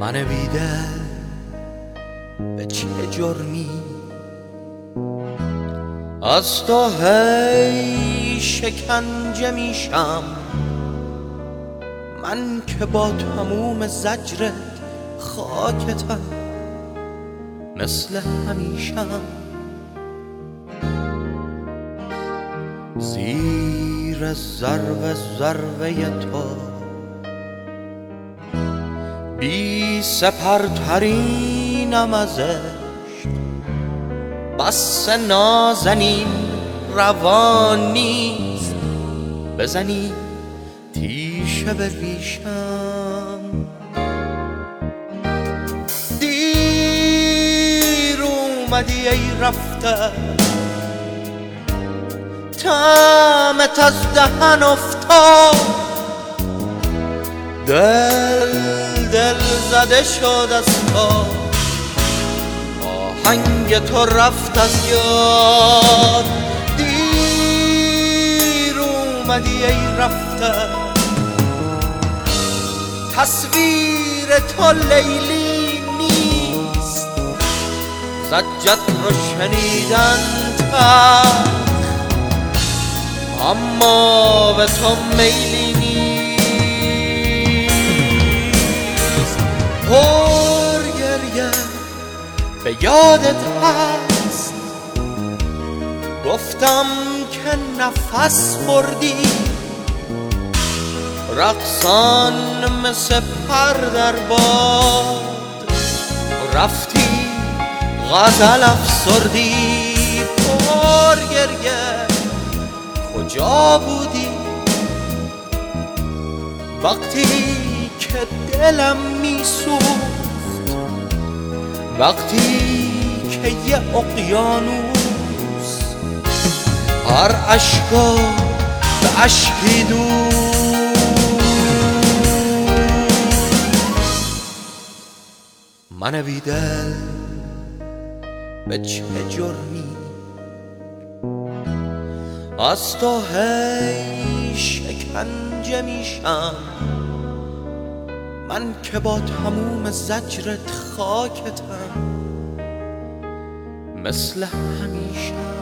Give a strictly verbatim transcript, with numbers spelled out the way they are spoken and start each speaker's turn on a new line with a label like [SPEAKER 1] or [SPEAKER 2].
[SPEAKER 1] من بیدل به چه جرمی از تو هی شکنجه میشم؟ من که با تموم زجرت خاکتم مثل همیشم. زیر ضرب ضربه تو بی سپرترینم از عشق، بس نازنین روان نیست بزنی تیشه به ریشم. دیر اومدی ای رفته طعمت از دهن افتاد، دل دل زده شد از تو، آهنگ تو رفت از یاد. دیر اومدی ای رفته تصویر تو لیلی نیست، زجت رو شنیدن تلخ اما به تو میلی نیست. پر گریه به یادت هست گفتم که نفس بردی، رقصان مثل پر در باد رفتی غزل افسردی. پر گریه کجا بودی وقتی که دلم میسوخت، وقتی که یه اقیانوس هر اشکا به اشکی دوست. من بیدل به چه جرمی از تو هی شکنجه میشم؟ من که با تموم زجرت خاکتم مثل همیشه.